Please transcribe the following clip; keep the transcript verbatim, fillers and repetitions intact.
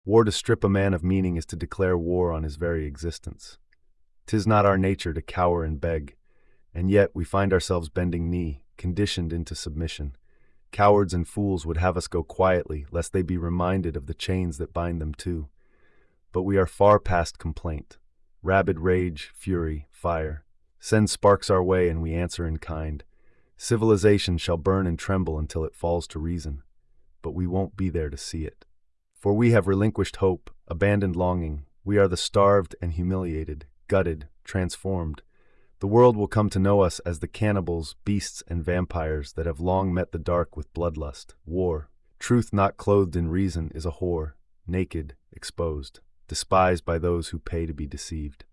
War to strip a man of meaning is to declare war on his very existence. 'Tis not our nature to cower and beg, and yet we find ourselves bending knee, conditioned into submission. Cowards and fools would have us go quietly, lest they be reminded of the chains that bind them too. But we are far past complaint. Rabid rage, fury, fire. Send sparks our way and we answer in kind. Civilization shall burn and tremble until it falls to reason, but we won't be there to see it. For we have relinquished hope, abandoned longing. We are the starved and humiliated, gutted, transformed. The world will come to know us as the cannibals, beasts, and vampires that have long met the dark with bloodlust, war. Truth not clothed in reason is a whore, naked, exposed, despised by those who pay to be deceived.